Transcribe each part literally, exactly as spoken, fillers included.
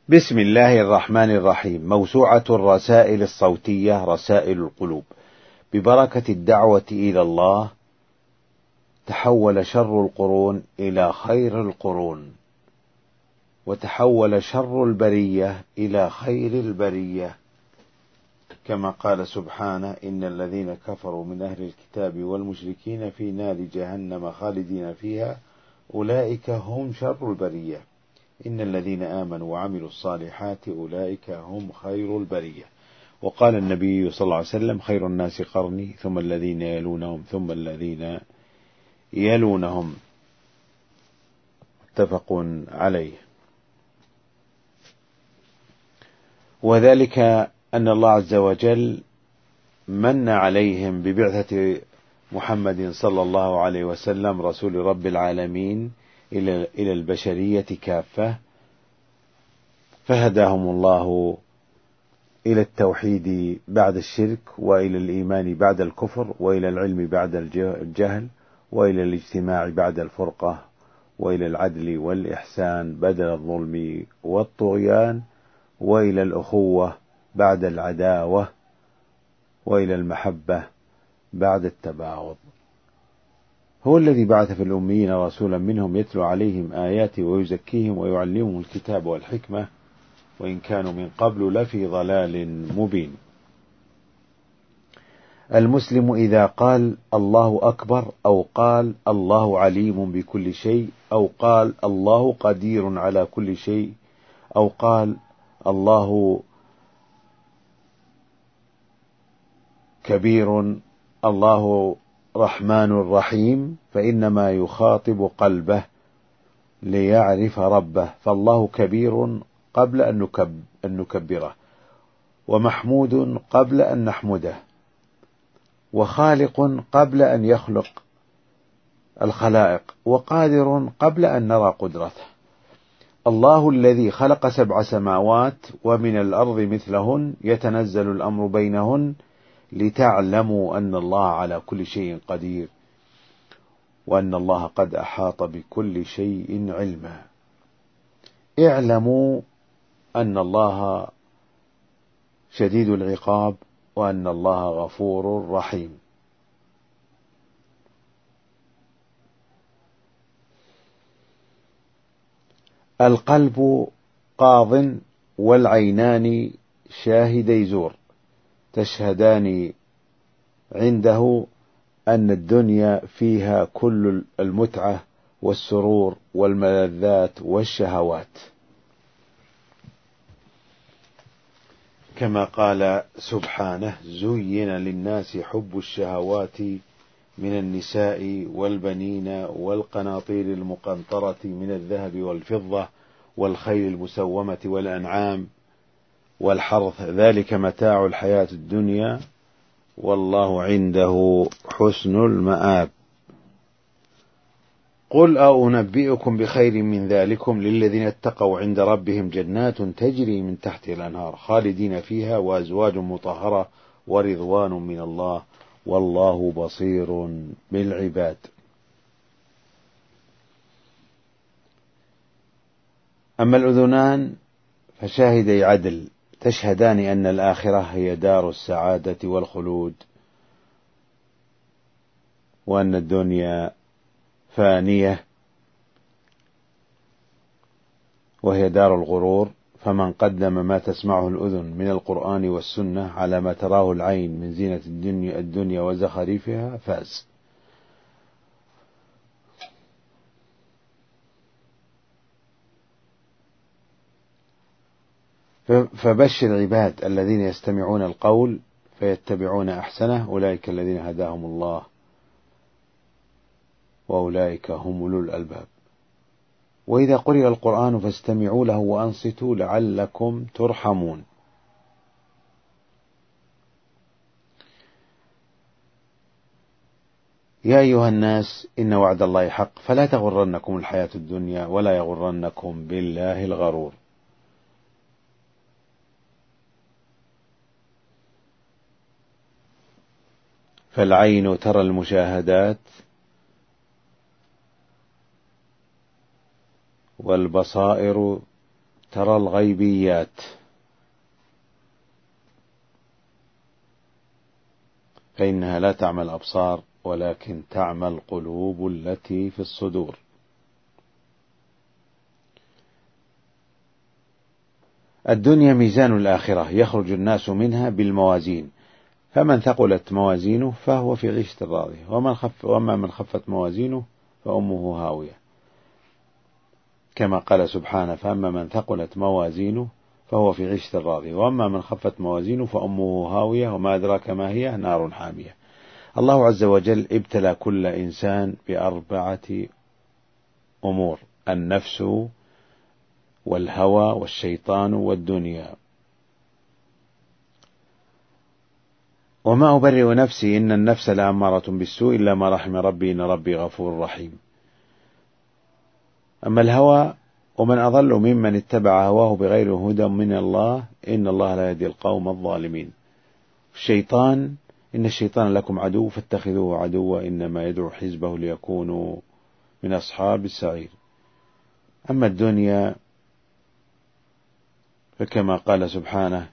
بسم الله الرحمن الرحيم. موسوعة الرسائل الصوتية رسائل القلوب. ببركة الدعوة إلى الله تحول شر القرون إلى خير القرون، وتحول شر البرية إلى خير البرية، كما قال سبحانه: إن الذين كفروا من أهل الكتاب والمشركين في نار جهنم خالدين فيها أولئك هم شر البرية، إن الذين آمنوا وعملوا الصالحات أولئك هم خير البرية. وقال النبي صلى الله عليه وسلم: خير الناس قرني ثم الذين يلونهم ثم الذين يلونهم. متفق عليه. وذلك أن الله عز وجل من عليهم ببعثة محمد صلى الله عليه وسلم رسول رب العالمين إلى البشرية كافة، فهداهم الله إلى التوحيد بعد الشرك، وإلى الإيمان بعد الكفر، وإلى العلم بعد الجهل، وإلى الاجتماع بعد الفرقة، وإلى العدل والإحسان بدل الظلم والطغيان، وإلى الأخوة بعد العداوة، وإلى المحبة بعد التباغض. هو الذي بعث في الأميين رسولا منهم يتلو عليهم آياته ويزكيهم ويعلمهم الكتاب والحكمة وإن كانوا من قبل لفي ضلال مبين. المسلم إذا قال الله أكبر، أو قال الله عليم بكل شيء، أو قال الله قدير على كل شيء، أو قال الله كبير، الله رحمن رحيم، فإنما يخاطب قلبه ليعرف ربه، فالله كبير قبل أن نكبره، ومحمود قبل أن نحمده، وخالق قبل أن يخلق الخلائق، وقادر قبل أن نرى قدرته. الله الذي خلق سبع سماوات ومن الأرض مثلهن يتنزل الأمر بينهن لتعلموا أن الله على كل شيء قدير، وأن الله قد أحاط بكل شيء علما. اعلموا أن الله شديد العقاب، وأن الله غفور رحيم. القلب قاض، والعينان شاهدي زور، تشهدان عنده أن الدنيا فيها كل المتعة والسرور والملذات والشهوات، كما قال سبحانه: زين للناس حب الشهوات من النساء والبنين والقناطير المقنطرة من الذهب والفضة والخيل المسومة والأنعام والحرث، ذلك متاع الحياة الدنيا والله عنده حسن المآب. قل أنبئكم بخير من ذلكم للذين اتقوا عند ربهم جنات تجري من تحتها الأنهار خالدين فيها وأزواج مطهرة ورضوان من الله والله بصير بالعباد. أما الأذنان فشاهدي عدل، تشهدان أن الآخرة هي دار السعادة والخلود، وأن الدنيا فانية وهي دار الغرور، فمن قدم ما تسمعه الأذن من القرآن والسنة على ما تراه العين من زينة الدنيا, الدنيا وزخارفها فاز. فبشر العباد الذين يستمعون القول فيتبعون أحسنه، أولئك الذين هداهم الله وأولئك هم أولو الألباب. وإذا قرئ القرآن فاستمعوا له وأنصتوا لعلكم ترحمون. يا أيها الناس إن وعد الله حق فلا تغرنكم الحياة الدنيا ولا يغرنكم بالله الغرور. فالعين ترى المشاهدات، والبصائر ترى الغيبيات، فإنها لا تعمى الأبصار ولكن تعمى القلوب التي في الصدور. الدنيا ميزان الآخرة، يخرج الناس منها بالموازين، فمن ثقلت موازينه فهو في عيشة راضية، ومن خف وأما من خفت موازينه فأمه هاوية، كما قال سبحانه: فأما من ثقلت موازينه فهو في عيشة راضية، وأما من خفت موازينه فأمه هاوية، وما أدراك ما هي، نار حامية. الله عز وجل ابتلى كل إنسان بأربعة أمور: النفس والهوى والشيطان والدنيا. وما أبرئ نفسي إن النفس لأمارة بالسوء إلا ما رحم ربي إن ربي غفور رحيم. أما الهوى، ومن أضل ممن اتبع هواه بغير هدى من الله إن الله لا يهدي القوم الظالمين. الشيطان، إن الشيطان لكم عدو فاتخذوه عدوا إنما يدعو حزبه ليكونوا من أصحاب السعير. أما الدنيا فكما قال سبحانه: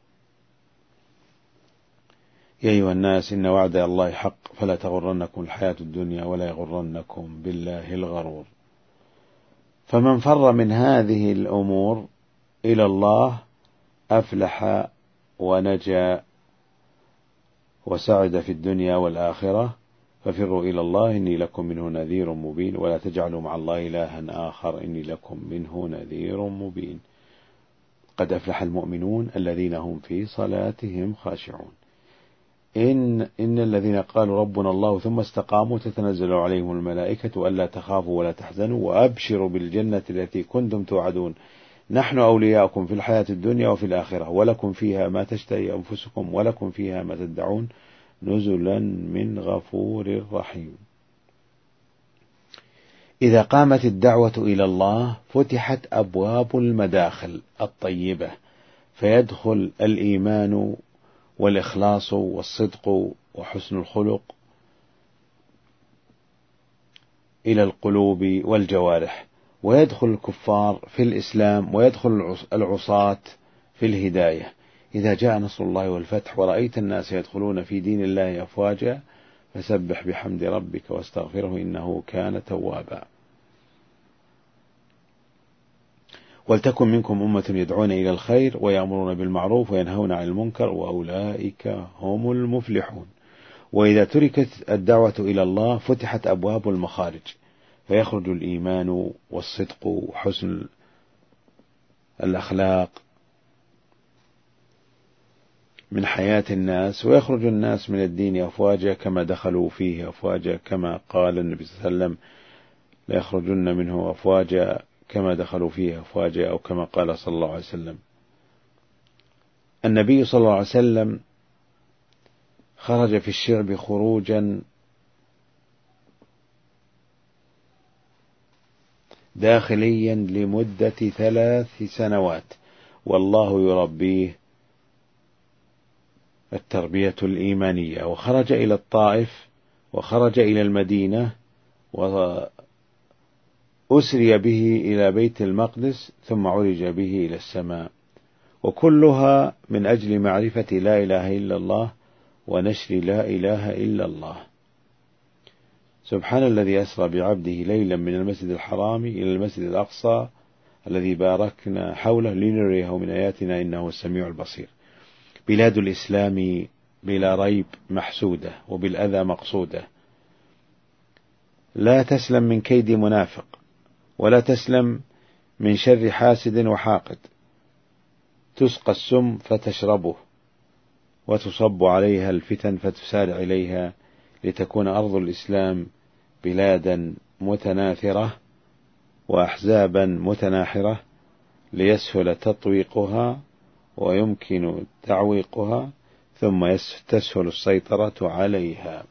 يا أيها الناس إن وعد الله حق فلا تغرنكم الحياة الدنيا ولا يغرنكم بالله الغرور. فمن فر من هذه الأمور إلى الله أفلح ونجا وسعد في الدنيا والآخرة. ففروا إلى الله إني لكم منه نذير مبين ولا تجعلوا مع الله إلها آخر إني لكم منه نذير مبين. قد أفلح المؤمنون الذين هم في صلاتهم خاشعون. إن إن الذين قالوا ربنا الله ثم استقاموا تتنزل عليهم الملائكة ألا تخافوا ولا تحزنوا وأبشروا بالجنة التي كنتم توعدون نحن أولياؤكم في الحياة الدنيا وفي الآخرة ولكم فيها ما تشتهي أنفسكم ولكم فيها ما تدعون نزلا من غفور رحيم. إذا قامت الدعوة إلى الله فتحت أبواب المداخل الطيبة، فيدخل الإيمان والإخلاص والصدق وحسن الخلق إلى القلوب والجوارح، ويدخل الكفار في الإسلام، ويدخل العصاة في الهداية. إذا جاء نصر الله والفتح ورأيت الناس يدخلون في دين الله أفواجا فسبح بحمد ربك واستغفره إنه كان توابا. ولتكن منكم أمة يدعون إلى الخير ويأمرون بالمعروف وينهون عن المنكر وأولئك هم المفلحون. وإذا تركت الدعوة إلى الله فتحت أبواب المخارج، فيخرج الإيمان والصدق وحسن الأخلاق من حياة الناس، ويخرج الناس من الدين أفواجا كما دخلوا فيه أفواجا، كما قال النبي صلى الله عليه وسلم: لا يخرجن منه أفواجا كما دخلوا فيه أفواجا، أو كما قال صلى الله عليه وسلم. النبي صلى الله عليه وسلم خرج في الشعب خروجا داخليا لمدة ثلاث سنوات، والله يربيه التربية الإيمانية. وخرج إلى الطائف وخرج إلى المدينة وأسري به إلى بيت المقدس ثم عرج به إلى السماء، وكلها من أجل معرفة لا إله إلا الله ونشر لا إله إلا الله. سبحان الذي أسرى بعبده ليلا من المسجد الحرام إلى المسجد الأقصى الذي باركنا حوله لنريه من آياتنا إنه السميع البصير. بلاد الإسلام بلا ريب محسودة وبالأذى مقصودة، لا تسلم من كيد منافق ولا تسلم من شر حاسد وحاقد. تسقى السم فتشربه وتصب عليها الفتن فتسارع إليها، لتكون أرض الإسلام بلادا متناثرة وأحزابا متناحرة ليسهل تطويقها ويمكن تعويقها ثم تسهل السيطرة عليها.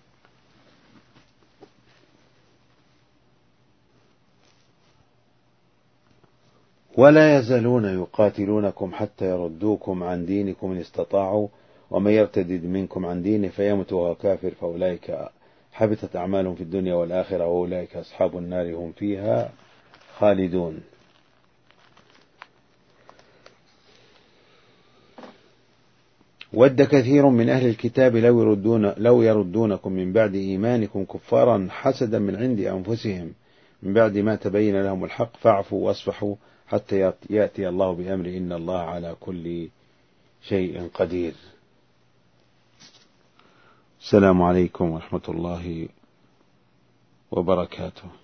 ولا يزالون يقاتلونكم حتى يردوكم عن دينكم إن استطاعوا ومن يرتد منكم عن دينه فيمت وهو كافر فأولئك حبطت أعمالهم في الدنيا والآخرة وأولئك أصحاب النار هم فيها خالدون. ود كثير من أهل الكتاب لو يردون لو يردونكم من بعد إيمانكم كفارا حسدا من عند أنفسهم من بعد ما تبين لهم الحق فاعفوا واصفحوا حتى يأتي الله بأمره إن الله على كل شيء قدير. السلام عليكم ورحمة الله وبركاته.